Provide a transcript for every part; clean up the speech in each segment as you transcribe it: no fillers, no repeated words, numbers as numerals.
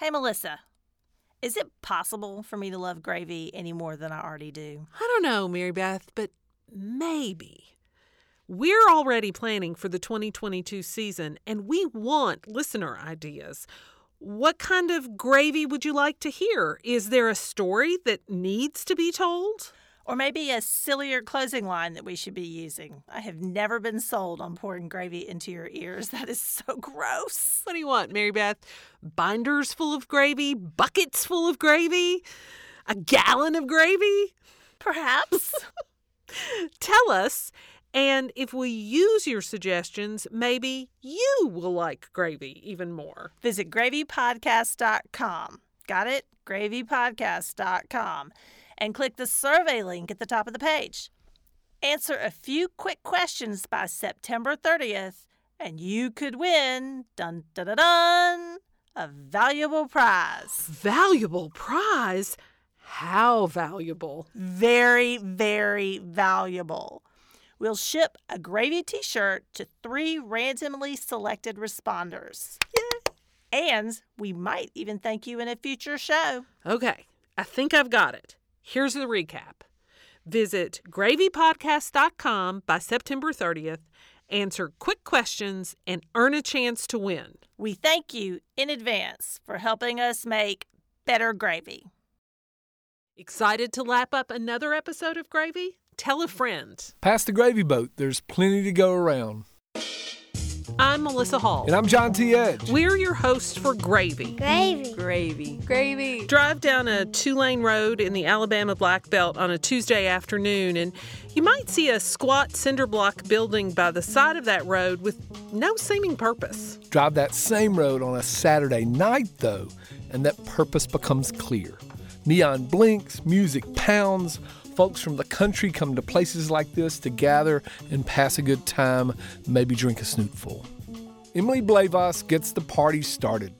Hey, Melissa, is it possible for me to love gravy any more than I already do? I don't know, Mary Beth, but maybe. We're already planning for the 2022 season, and we want listener ideas. What kind of gravy would you like to hear? Is there a story that needs to be told? Or maybe a sillier closing line that we should be using. I have never been sold on pouring gravy into your ears. That is so gross. What do you want, Mary Beth? Binders full of gravy? Buckets full of gravy? A gallon of gravy? Perhaps. Tell us, and if we use your suggestions, maybe you will like gravy even more. Visit gravypodcast.com. Got it? gravypodcast.com. And click the survey link at the top of the page. Answer a few quick questions by September 30th, and you could win, dun dun dun dun, a valuable prize. Valuable prize? How valuable? Very, very valuable. We'll ship a Gravy t-shirt to 3 randomly selected responders. Yay! And we might even thank you in a future show. Okay, I think I've got it. Here's the recap. Visit gravypodcast.com by September 30th, answer quick questions, and earn a chance to win. We thank you in advance for helping us make better gravy. Excited to lap up another episode of Gravy? Tell a friend. Pass the gravy boat. There's plenty to go around. I'm Melissa Hall. And I'm John T. Edge. We're your hosts for Gravy. Gravy. Gravy. Gravy. Drive down a 2-lane road in the Alabama Black Belt on a Tuesday afternoon, and you might see a squat cinder block building by the side of that road with no seeming purpose. Drive that same road on a Saturday night, though, and that purpose becomes clear. Neon blinks, music pounds. Folks from the country come to places like this to gather and pass a good time, maybe drink a snootful. Emily Blavos gets the party started.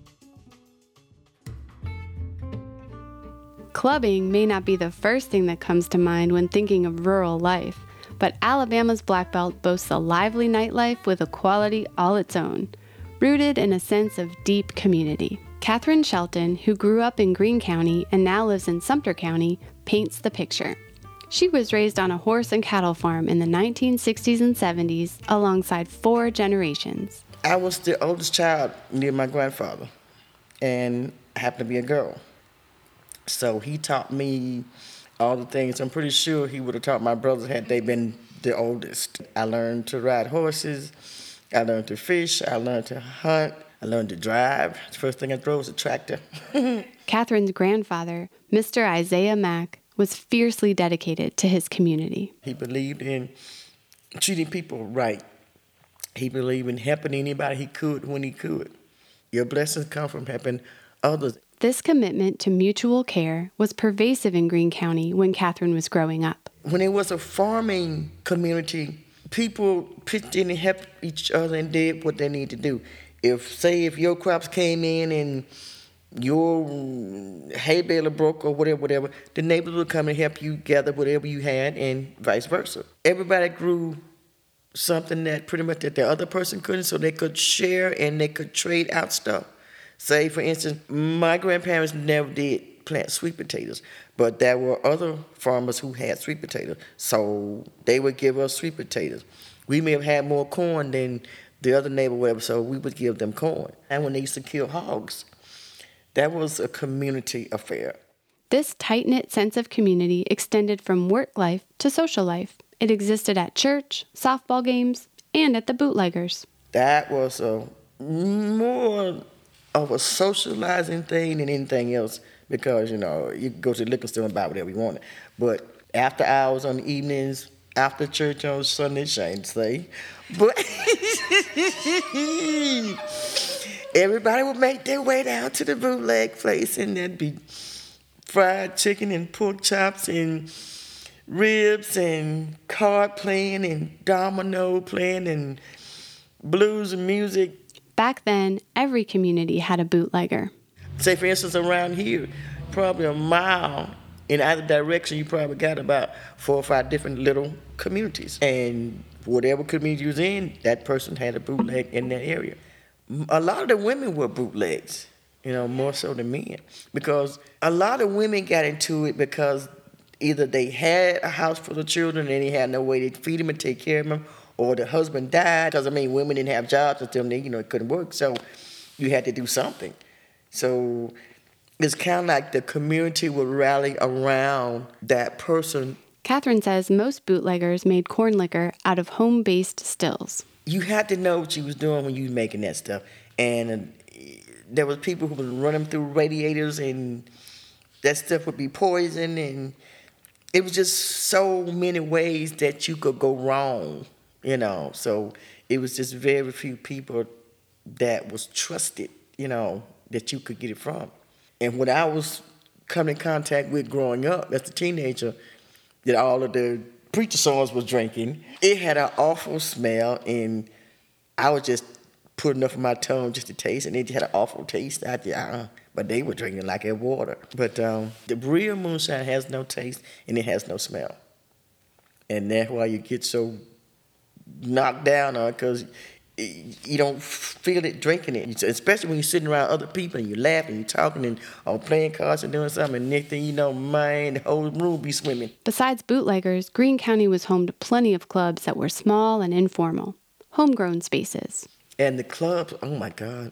Clubbing may not be the first thing that comes to mind when thinking of rural life, but Alabama's Black Belt boasts a lively nightlife with a quality all its own, rooted in a sense of deep community. Catherine Shelton, who grew up in Greene County and now lives in Sumter County, paints the picture. She was raised on a horse and cattle farm in the 1960s and 70s alongside 4 generations. I was the oldest child near my grandfather, and I happened to be a girl. So he taught me all the things. I'm pretty sure he would have taught my brothers had they been the oldest. I learned to ride horses. I learned to fish. I learned to hunt. I learned to drive. The first thing I drove was a tractor. Catherine's grandfather, Mr. Isaiah Mack, was fiercely dedicated to his community. He believed in treating people right. He believed in helping anybody he could when he could. Your blessings come from helping others. This commitment to mutual care was pervasive in Greene County when Catherine was growing up. When it was a farming community, people pitched in and helped each other and did what they needed to do. If your crops came in and your hay baler broke or whatever, the neighbors would come and help you gather whatever you had and vice versa. Everybody grew something that pretty much that the other person couldn't, so they could share and they could trade out stuff. Say, for instance, my grandparents never did plant sweet potatoes, but there were other farmers who had sweet potatoes, so they would give us sweet potatoes. We may have had more corn than the other neighbor, whatever, so we would give them corn. And when they used to kill hogs, that was a community affair. This tight-knit sense of community extended from work life to social life. It existed at church, softball games, and at the bootleggers. That was more of a socializing thing than anything else because, you could go to the liquor store and buy whatever you wanted. But after hours on the evenings, after church on Sunday, shame to say, but everybody would make their way down to the bootleg place, and there'd be fried chicken and pork chops and ribs and card playing and domino playing and blues and music. Back then, every community had a bootlegger. Say, for instance, around here, probably a mile in either direction, you probably got about 4 or 5 different little communities. And whatever community you was in, that person had a bootleg in that area. A lot of the women were bootlegs. more so than men. Because a lot of women got into it because either they had a house full of children and they had no way to feed them and take care of them, or the husband died. Because, women didn't have jobs until them, it couldn't work. So you had to do something. So it's kind of like the community would rally around that person. Catherine says most bootleggers made corn liquor out of home-based stills. You had to know what you was doing when you was making that stuff. And there was people who would run them through radiators, and that stuff would be poison, and it was just so many ways that you could go wrong, So it was just very few people that was trusted, that you could get it from. And when I was coming in contact with growing up as a teenager, that all of the preacher sons was drinking, it had an awful smell, and I was just put enough of my tongue just to taste, and it had an awful taste. But they were drinking like it water. But the real moonshine has no taste, and it has no smell. And that's why you get so knocked down on it, because you don't feel it drinking it. Especially when you're sitting around other people and you're laughing, you're talking, and playing cards and doing something, and next thing you know, man, the whole room be swimming. Besides bootleggers, Greene County was home to plenty of clubs that were small and informal, homegrown spaces. And the clubs, oh my God,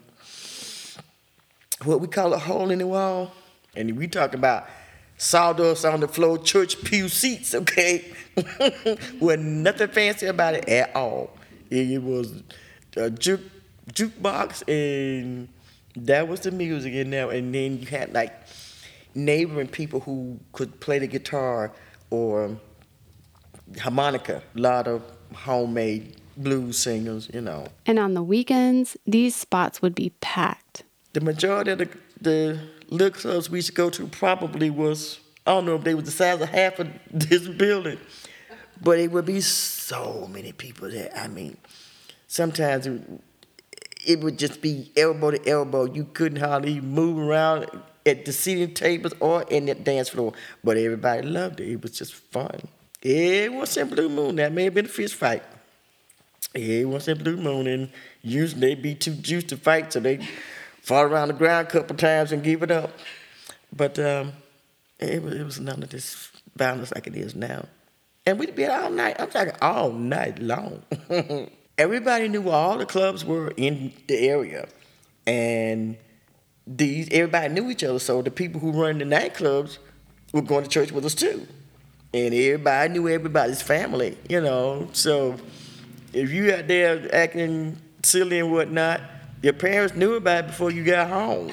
what we call a hole in the wall. And we talk about sawdust on the floor, church pew seats, okay? Wasn't nothing fancy about it at all. It was a jukebox, and that was the music in there. And then you had like neighboring people who could play the guitar or harmonica. A lot of homemade blues singers, And on the weekends, these spots would be packed. The majority of the little clubs we used to go to probably was, I don't know if they was the size of half of this building, but it would be so many people there. Sometimes it would just be elbow to elbow. You couldn't hardly move around at the seating tables or in the dance floor, but everybody loved it. It was just fun. It was in Blue Moon. That may have been a fist fight. It was in Blue Moon, and usually they'd be too juiced to fight, so they fall around the ground a couple times and give it up. But it was none of this violence like it is now. And we'd be out all night. I'm talking all night long. Everybody knew where all the clubs were in the area, and everybody knew each other. So the people who run the nightclubs were going to church with us too, and everybody knew everybody's family. So if you out there acting silly and whatnot, your parents knew about it before you got home.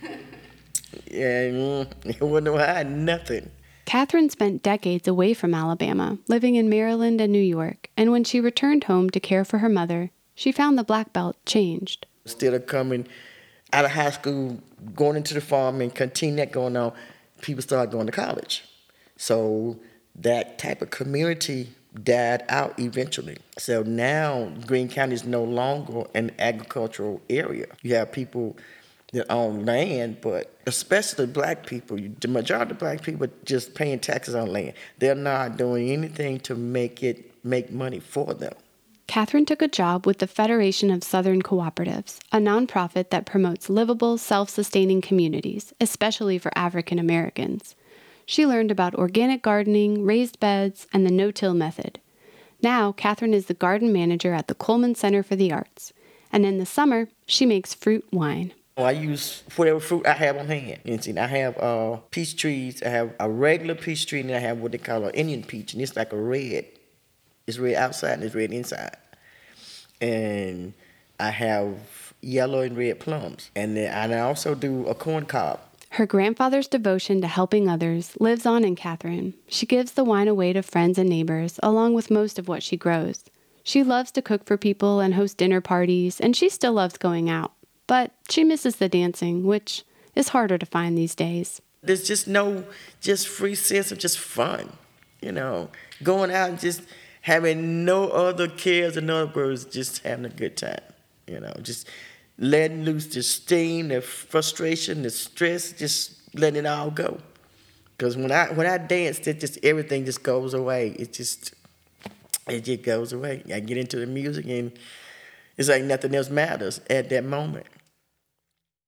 And it wasn't no hiding nothing. Catherine spent decades away from Alabama, living in Maryland and New York, and when she returned home to care for her mother, she found the Black Belt changed. Instead of coming out of high school, going into the farm and continuing that going on, people started going to college. So that type of community died out eventually. So now Greene County is no longer an agricultural area. You have people that own land, but especially black people, the majority of black people are just paying taxes on land. They're not doing anything to make money for them. Catherine took a job with the Federation of Southern Cooperatives, a nonprofit that promotes livable, self-sustaining communities, especially for African Americans. She learned about organic gardening, raised beds, and the no-till method. Now, Catherine is the garden manager at the Coleman Center for the Arts. And in the summer, she makes fruit wine. I use whatever fruit I have on hand. I have peach trees. I have a regular peach tree, and I have what they call an Indian peach, and it's like a red. It's red outside and it's red inside. And I have yellow and red plums. And I also do a corn cob. Her grandfather's devotion to helping others lives on in Catherine. She gives the wine away to friends and neighbors, along with most of what she grows. She loves to cook for people and host dinner parties, and she still loves going out. But she misses the dancing, which is harder to find these days. There's just no free sense of just fun, going out and just having no other cares, in other words, just having a good time, just letting loose the steam, the frustration, the stress, just letting it all go. Because when I dance, everything just goes away. It just goes away. I get into the music, and it's like nothing else matters at that moment.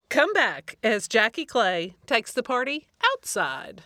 Come back as Jackie Clay takes the party outside.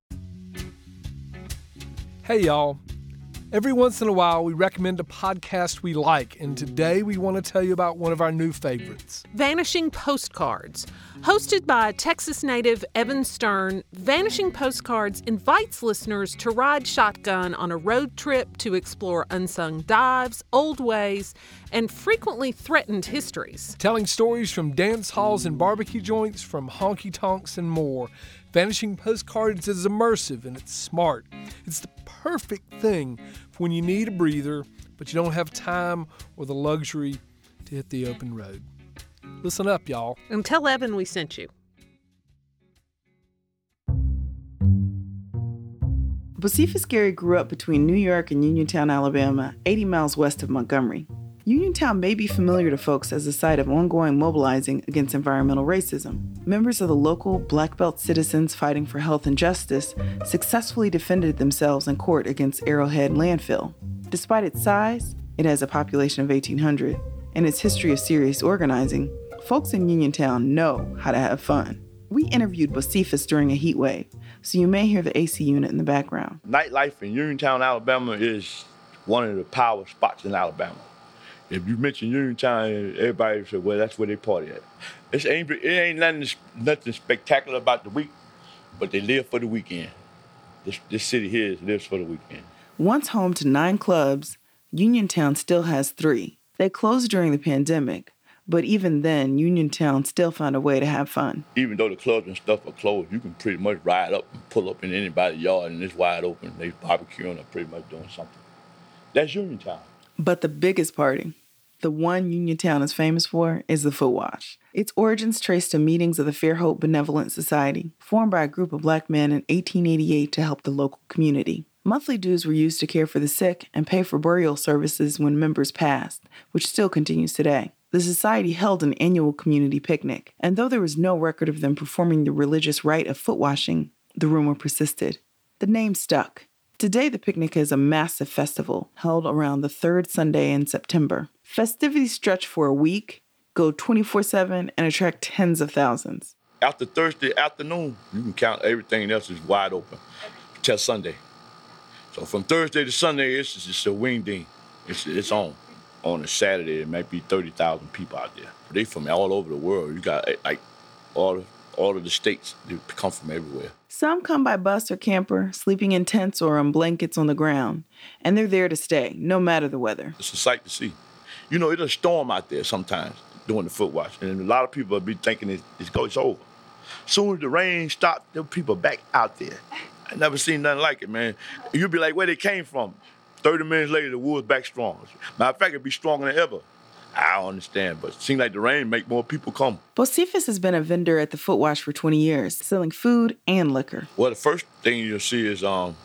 Hey, y'all. Every once in a while, we recommend a podcast we like, and today we want to tell you about one of our new favorites. Vanishing Postcards. Hosted by Texas native Evan Stern, Vanishing Postcards invites listeners to ride shotgun on a road trip to explore unsung dives, old ways, and frequently threatened histories. Telling stories from dance halls and barbecue joints, from honky-tonks and more, Vanishing Postcards is immersive and it's smart. It's the perfect thing for when you need a breather, but you don't have time or the luxury to hit the open road. Listen up, y'all. And tell Evan we sent you. Bocephus Gary grew up between New York and Uniontown, Alabama, 80 miles west of Montgomery. Uniontown may be familiar to folks as a site of ongoing mobilizing against environmental racism. Members of the local Black Belt citizens fighting for health and justice successfully defended themselves in court against Arrowhead Landfill. Despite its size, it has a population of 1,800, and its history of serious organizing, folks in Uniontown know how to have fun. We interviewed Bocephus during a heat wave, so you may hear the AC unit in the background. Nightlife in Uniontown, Alabama is one of the power spots in Alabama. If you mention Uniontown, everybody says, well, that's where they party at. It ain't nothing spectacular about the week, but they live for the weekend. This city here lives for the weekend. Once home to 9 clubs, Uniontown still has 3. They closed during the pandemic, but even then, Uniontown still found a way to have fun. Even though the clubs and stuff are closed, you can pretty much ride up and pull up in anybody's yard and it's wide open. They barbecuing or pretty much doing something. That's Uniontown. But the biggest party, the one Uniontown is famous for, is the Foot Wash. Its origins trace to meetings of the Fairhope Benevolent Society, formed by a group of Black men in 1888 to help the local community. Monthly dues were used to care for the sick and pay for burial services when members passed, which still continues today. The society held an annual community picnic, and though there was no record of them performing the religious rite of foot washing, the rumor persisted. The name stuck. Today, the picnic is a massive festival held around the 3rd Sunday in September. Festivities stretch for a week, go 24/7, and attract tens of thousands. After Thursday afternoon, you can count everything else is wide open till Sunday. So from Thursday to Sunday, it's just a wing ding. It's on. On a Saturday, it might be 30,000 people out there. They from all over the world. You got like all of the states. They come from everywhere. Some come by bus or camper, sleeping in tents or on blankets on the ground, and they're there to stay, no matter the weather. It's a sight to see. You know, it'll storm out there sometimes doing the foot wash, and a lot of people will be thinking it's over. As soon as the rain stops, the people back out there. I never seen nothing like it, man. You'll be like, where they came from? 30 minutes later, the wood's back strong. Matter of fact, it'd be stronger than ever. I don't understand, but it seems like the rain make more people come. Bocephus has been a vendor at the Foot Wash for 20 years, selling food and liquor. Well, the first thing you'll see is when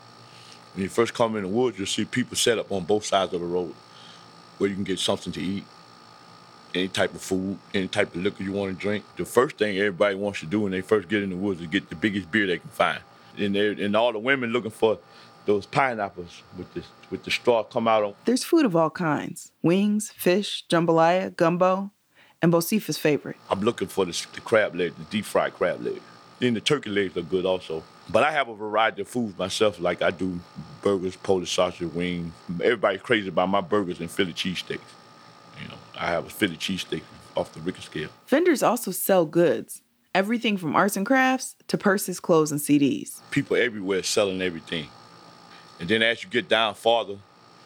you first come in the woods, you'll see people set up on both sides of the road where you can get something to eat, any type of food, any type of liquor you want to drink. The first thing everybody wants to do when they first get in the woods is get the biggest beer they can find. And all the women looking for those pineapples with the straw come out on. There's food of all kinds. Wings, fish, jambalaya, gumbo, and Bocephus' favorite. I'm looking for the crab leg, the deep fried crab leg. Then the turkey legs are good also. But I have a variety of foods myself, like I do burgers, Polish sausage, wings. Everybody's crazy about my burgers and Philly cheesesteaks. You know, I have a Philly cheesesteak off the Richter scale. Vendors also sell goods. Everything from arts and crafts to purses, clothes, and CDs. People everywhere selling everything. And then as you get down farther,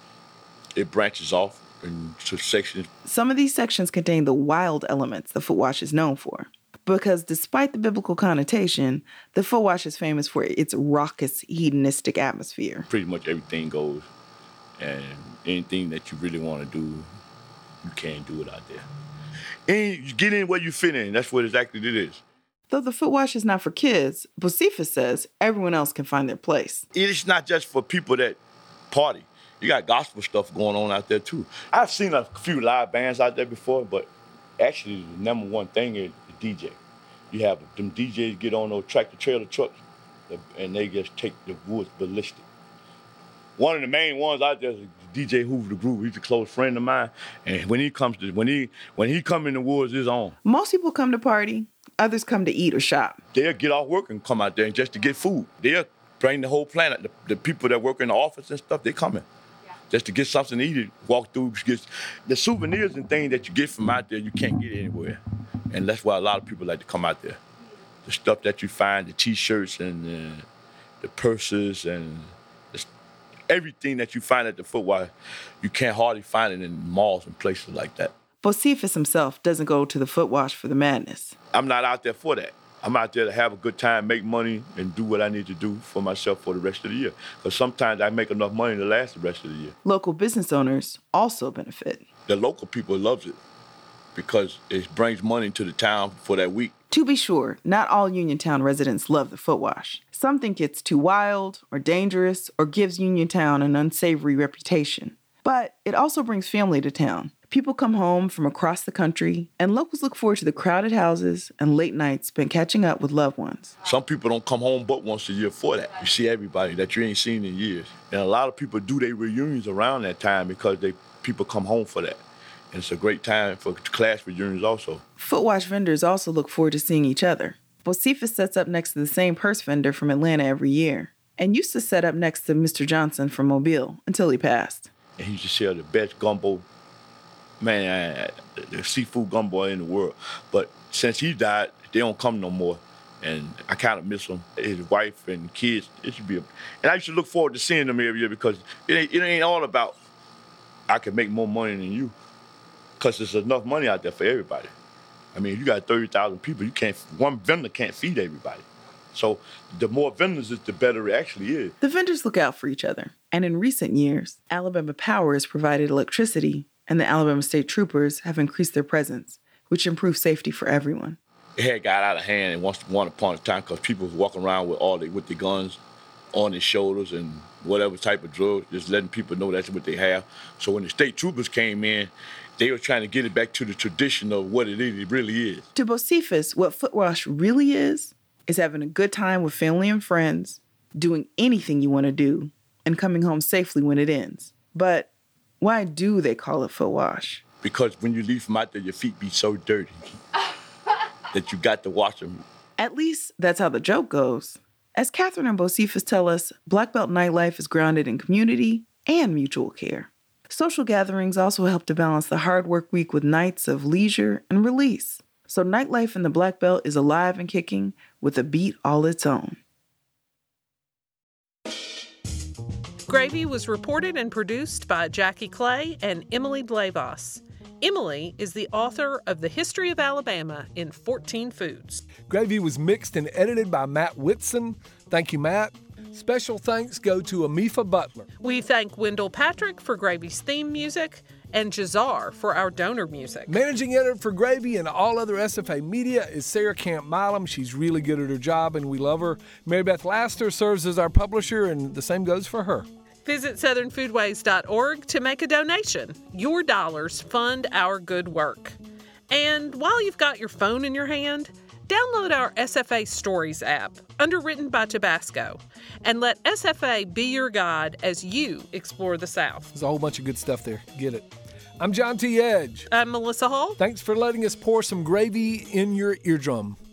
it branches off into sections. Some of these sections contain the wild elements the Foot Wash is known for. Because despite the biblical connotation, the Foot Wash is famous for its raucous, hedonistic atmosphere. Pretty much everything goes. And anything that you really want to do, you can do it out there. And you get in where you fit in. That's what exactly it is. Though the Foot Wash is not for kids, Bocephus says everyone else can find their place. It's not just for people that party. You got gospel stuff going on out there, too. I've seen a few live bands out there before, but actually the number one thing is the DJ. You have them DJs get on those tractor-trailer trucks, and they just take the woods ballistic. One of the main ones out there is DJ Hoover the Groove. He's a close friend of mine, and when he come in the woods, it's on. Most people come to party. Others come to eat or shop. They'll get off work and come out there just to get food. They'll bring the whole planet. The people that work in the office and stuff, they coming just to get something to eat. Walk through, get the souvenirs and things that you get from out there. You can't get anywhere, and that's why a lot of people like to come out there. The stuff that you find, the T-shirts and the purses and everything that you find at the Foot Wash, you can't hardly find it in malls and places like that. Bocephus himself doesn't go to the Foot Wash for the madness. I'm not out there for that. I'm out there to have a good time, make money, and do what I need to do for myself for the rest of the year. Because sometimes I make enough money to last the rest of the year. Local business owners also benefit. The local people loves it because it brings money to the town for that week. To be sure, not all Uniontown residents love the Foot Wash. Some think it's too wild or dangerous or gives Uniontown an unsavory reputation. But it also brings family to town. People come home from across the country, and locals look forward to the crowded houses and late nights spent catching up with loved ones. Some people don't come home but once a year for that. You see everybody that you ain't seen in years. And a lot of people do their reunions around that time because people come home for that. And it's a great time for class reunions also. Foot Wash vendors also look forward to seeing each other. Bocephus sets up next to the same purse vendor from Atlanta every year, and used to set up next to Mr. Johnson from Mobile until he passed. And he used to sell the best gumbo, the seafood gumbo in the world. But since he died, they don't come no more. And I kind of miss him. His wife and kids, it should be and I used to look forward to seeing them every year because it ain't all about I can make more money than you. Because there's enough money out there for everybody. I mean, you got 30,000 people. One vendor can't feed everybody. So the more vendors, the better it actually is. The vendors look out for each other. And in recent years, Alabama Power has provided electricity, and the Alabama State Troopers have increased their presence, which improves safety for everyone. It had got out of hand and once upon a time because people was walking around with their guns on their shoulders and whatever type of drugs, just letting people know that's what they have. So when the state troopers came in, they were trying to get it back to the tradition of what it really is. To Bocephus, what Foot Wash really is having a good time with family and friends, doing anything you want to do, and coming home safely when it ends. But why do they call it Foot Wash? Because when you leave from out there, your feet be so dirty that you got to wash them. At least that's how the joke goes. As Catherine and Bocephus tell us, Black Belt nightlife is grounded in community and mutual care. Social gatherings also help to balance the hard work week with nights of leisure and release. So nightlife in the Black Belt is alive and kicking with a beat all its own. Gravy was reported and produced by Jackie Clay and Emily Blavos. Emily is the author of The History of Alabama in 14 Foods. Gravy was mixed and edited by Matt Whitson. Thank you, Matt. Special thanks go to Amifa Butler. We thank Wendell Patrick for Gravy's theme music and Jazar for our donor music. Managing editor for Gravy and all other SFA media is Sarah Camp Milam. She's really good at her job and we love her. Mary Beth Laster serves as our publisher and the same goes for her. Visit southernfoodways.org to make a donation. Your dollars fund our good work. And while you've got your phone in your hand, download our SFA Stories app, underwritten by Tabasco, and let SFA be your guide as you explore the South. There's a whole bunch of good stuff there. Get it. I'm John T. Edge. I'm Melissa Hall. Thanks for letting us pour some gravy in your eardrum.